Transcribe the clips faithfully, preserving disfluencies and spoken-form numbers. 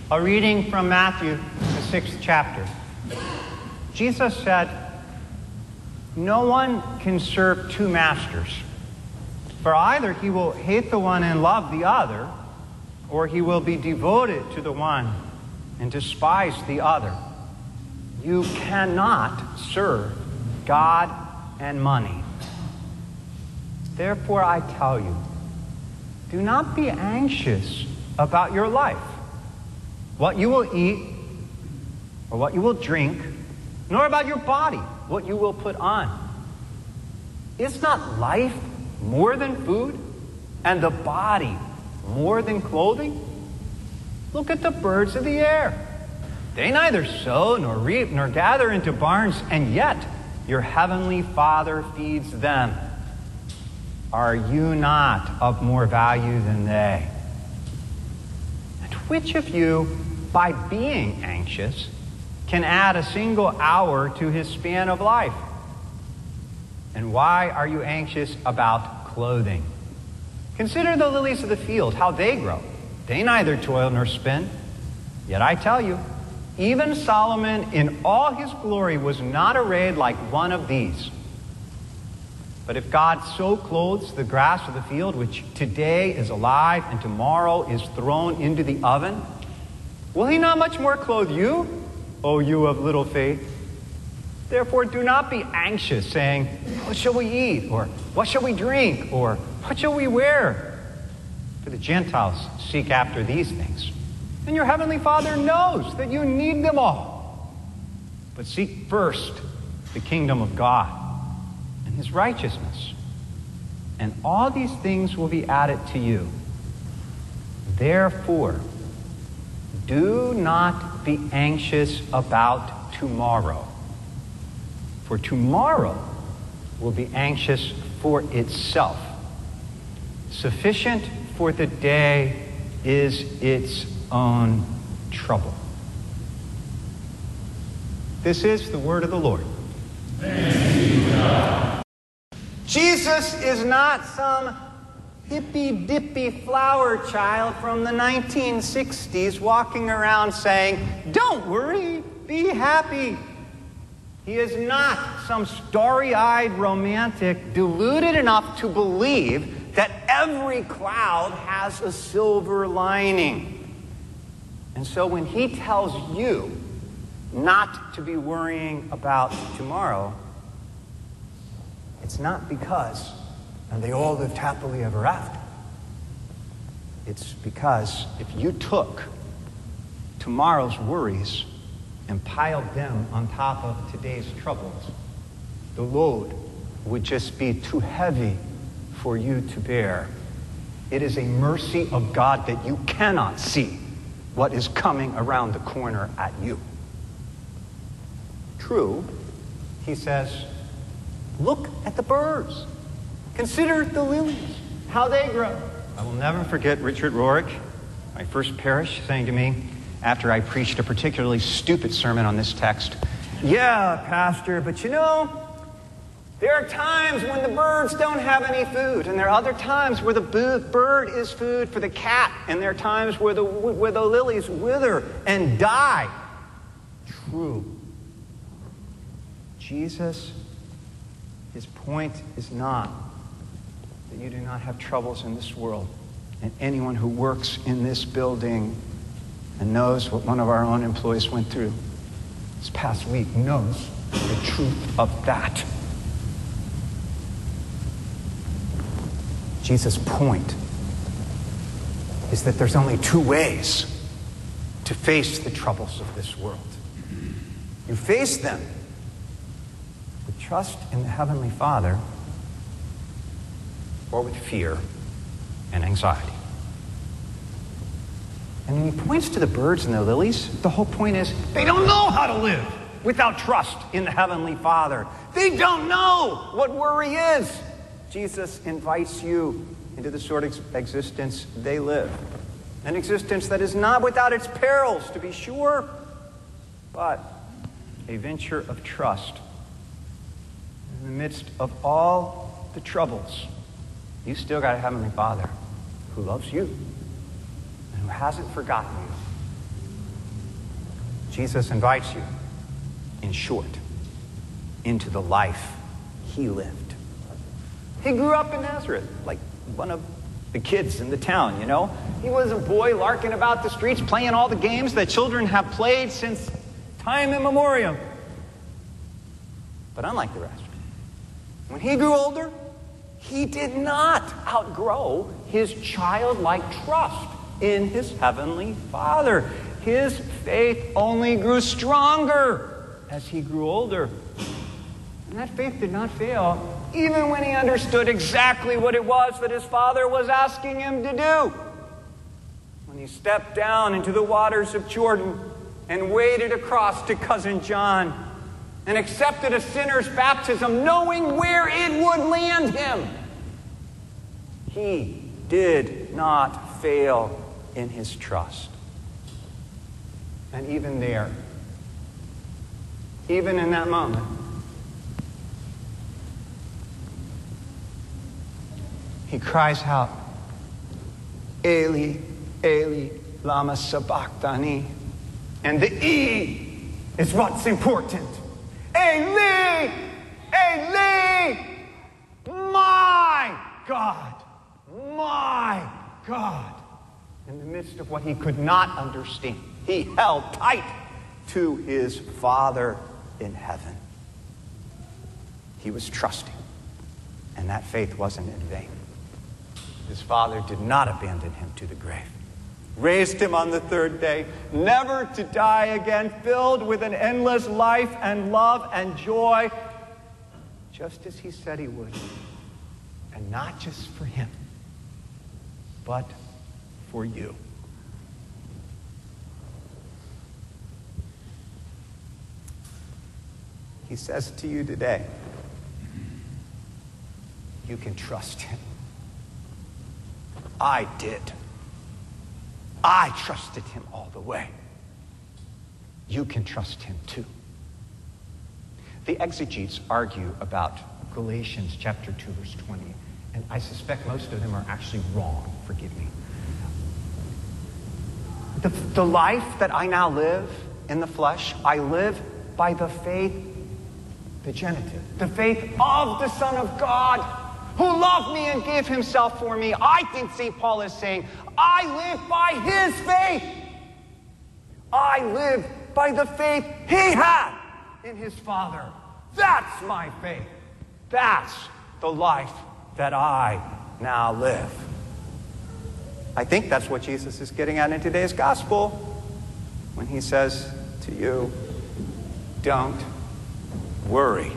A reading from Matthew, the sixth chapter. Jesus said, "No one can serve two masters, for either he will hate the one and love the other, or he will be devoted to the one and despise the other. You cannot serve God and money. Therefore, I tell you, do not be anxious about your life, what you will eat or what you will drink, nor about your body, what you will put on. Is not life more than food, and the body more than clothing? Look at the birds of the air. They neither sow nor reap nor gather into barns, and yet your heavenly Father feeds them. Are you not of more value than they? And which of you, by being anxious, can add a single hour to his span of life? And why are you anxious about clothing? Consider the lilies of the field, how they grow. They neither toil nor spin. Yet I tell you, even Solomon in all his glory was not arrayed like one of these. But if God so clothes the grass of the field, which today is alive and tomorrow is thrown into the oven, will he not much more clothe you, O you of little faith? Therefore do not be anxious, saying, what shall we eat? Or what shall we drink? Or what shall we wear? For the Gentiles seek after these things. And your heavenly Father knows that you need them all. But seek first the kingdom of God and his righteousness, and all these things will be added to you. Therefore, do not be anxious about tomorrow, for tomorrow will be anxious for itself. Sufficient for the day is its own trouble." This is the word of the Lord. Thanks be to God. Jesus is not some hippy-dippy flower child from the nineteen sixties walking around saying, "Don't worry, be happy." He is not some starry-eyed romantic deluded enough to believe that every cloud has a silver lining. And so when he tells you not to be worrying about tomorrow, it's not because and they all lived happily ever after. It's because if you took tomorrow's worries and piled them on top of today's troubles, the load would just be too heavy for you to bear. It is a mercy of God that you cannot see what is coming around the corner at you. True, he says, look at the birds. Consider the lilies, how they grow. I will never forget Richard Rorick, my first parish, saying to me after I preached a particularly stupid sermon on this text, "Yeah, Pastor, but you know, there are times when the birds don't have any food, and there are other times where the bird is food for the cat, and there are times where the, where the lilies wither and die." True. Jesus, his point is not that you do not have troubles in this world. And anyone who works in this building and knows what one of our own employees went through this past week knows the truth of that. Jesus' point is that there's only two ways to face the troubles of this world. You face them with trust in the Heavenly Father, or with fear and anxiety. And when he points to the birds and the lilies, the whole point is they don't know how to live without trust in the Heavenly Father. They don't know what worry is. Jesus invites you into the sort of existence they live. An existence that is not without its perils, to be sure, but a venture of trust. In the midst of all the troubles, you still got a Heavenly Father who loves you and who hasn't forgotten you Jesus invites you, in short, into the life he lived. He grew up in Nazareth, like one of the kids in the town, you know. He was a boy larking about the streets, playing all the games that children have played since time immemorial. But unlike the rest, when he grew older, he did not outgrow his childlike trust in his heavenly Father. His faith only grew stronger as he grew older. And that faith did not fail, even when he understood exactly what it was that his Father was asking him to do. When he stepped down into the waters of Jordan and waded across to cousin John and accepted a sinner's baptism, knowing where it would land him, he did not fail in his trust. And even there, even in that moment, he cries out, Eli, Eli, lama sabachthani. And the E is what's important. Eli, Eli, my God, my God. In the midst of what he could not understand, he held tight to his Father in heaven. He was trusting, and that faith wasn't in vain. His Father did not abandon him to the grave, raised him on the third day, never to die again, filled with an endless life and love and joy, just as he said he would. And not just for him, but for you. He says to you today, you can trust him. I did. I trusted him all the way. You can trust him too. The exegetes argue about Galatians chapter two, verse twenty, and I suspect most of them are actually wrong. Forgive me. The, the life that I now live in the flesh, I live by the faith, the genitive, the faith of the Son of God, who loved me and gave himself for me. I think Saint Paul is saying, I live by his faith. I live by the faith he had in his Father. That's my faith. That's the life that I now live. I think that's what Jesus is getting at in today's gospel when he says to you, don't worry.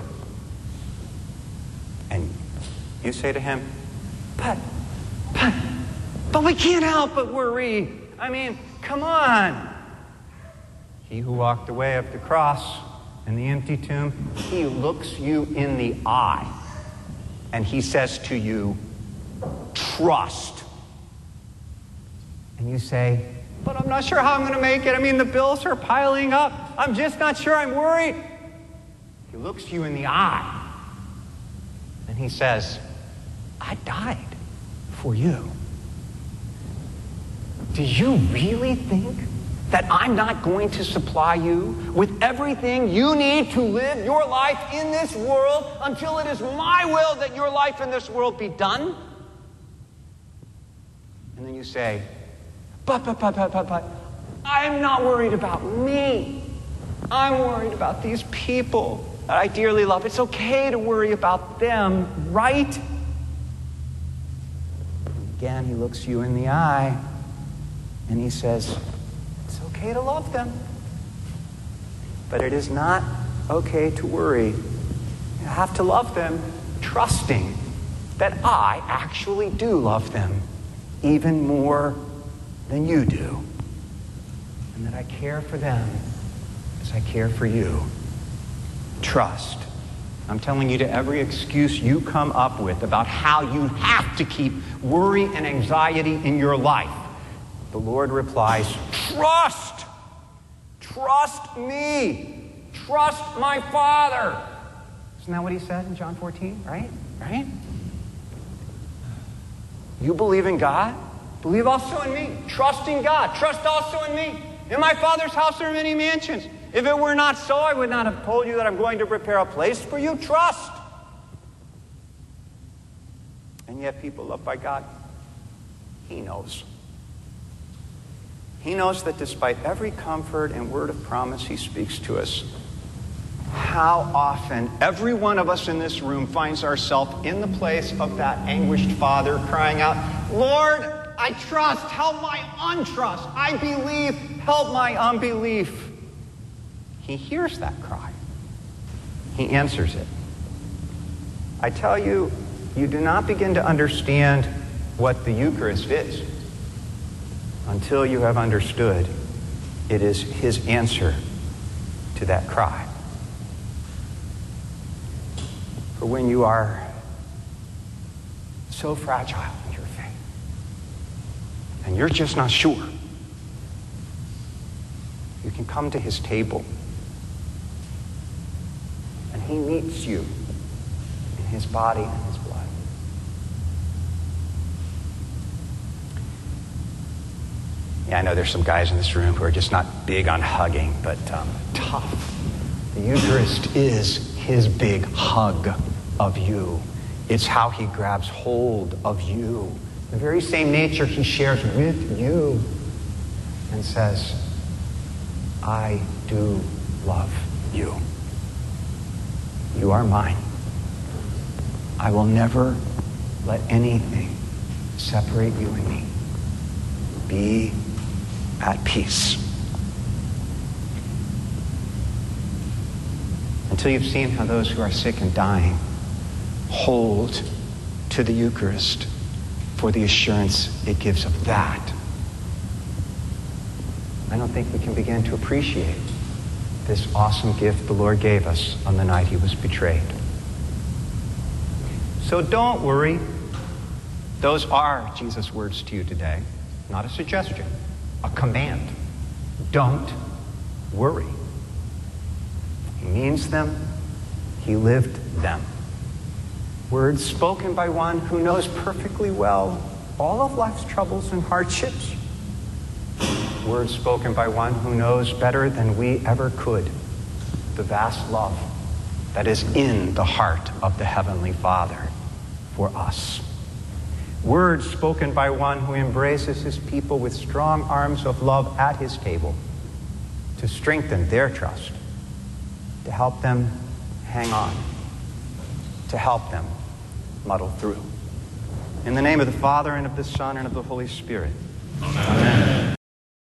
And you say to him, but, but, but we can't help but worry. I mean, come on. He who walked the way of the cross and the empty tomb, he looks you in the eye and he says to you, trust. And you say, but I'm not sure how I'm going to make it. I mean, the bills are piling up. I'm just not sure. I'm worried. He looks you in the eye and he says, I died for you. Do you really think that I'm not going to supply you with everything you need to live your life in this world until it is my will that your life in this world be done? And then you say, but, but, but, but, but, but, I'm not worried about me. I'm worried about these people that I dearly love. It's okay to worry about them, right? Again, he looks you in the eye and he says, it's okay to love them, but it is not okay to worry. You have to love them, trusting that I actually do love them even more than you do, and that I care for them as I care for you. Trust. I'm telling you, to every excuse you come up with about how you have to keep worry and anxiety in your life, the Lord replies, trust. Trust me. Trust my Father. Isn't that what he said in John fourteen? Right? Right? You believe in God? Believe also in me. Trust in God. Trust also in me. In my Father's house there are many mansions. If it were not so, I would not have told you that I'm going to prepare a place for you. Trust. And yet people loved by God, he knows. He knows that despite every comfort and word of promise he speaks to us, how often every one of us in this room finds ourselves in the place of that anguished father crying out, Lord, I trust, help my untrust. I believe, help my unbelief. He hears that cry. He answers it. I tell you, you do not begin to understand what the Eucharist is until you have understood it is his answer to that cry. For when you are so fragile in your faith, and you're just not sure, you can come to his table, and he meets you in his body and his blood. Yeah, I know there's some guys in this room who are just not big on hugging, but um, tough. The Eucharist is his big hug of you. It's how he grabs hold of you. The very same nature he shares with you and says, I do love you. You are mine. I will never let anything separate you and me. Be at peace. Until you've seen how those who are sick and dying hold to the Eucharist for the assurance it gives of that, I don't think we can begin to appreciate this awesome gift the Lord gave us on the night he was betrayed. So don't worry. Those are Jesus' words to you today. Not a suggestion, a command. Don't worry. He means them. He lived them. Words spoken by one who knows perfectly well all of life's troubles and hardships. Words spoken by one who knows better than we ever could the vast love that is in the heart of the Heavenly Father for us. Words spoken by one who embraces his people with strong arms of love at his table to strengthen their trust, to help them hang on, to help them muddle through. In the name of the Father, and of the Son, and of the Holy Spirit. Amen. Amen.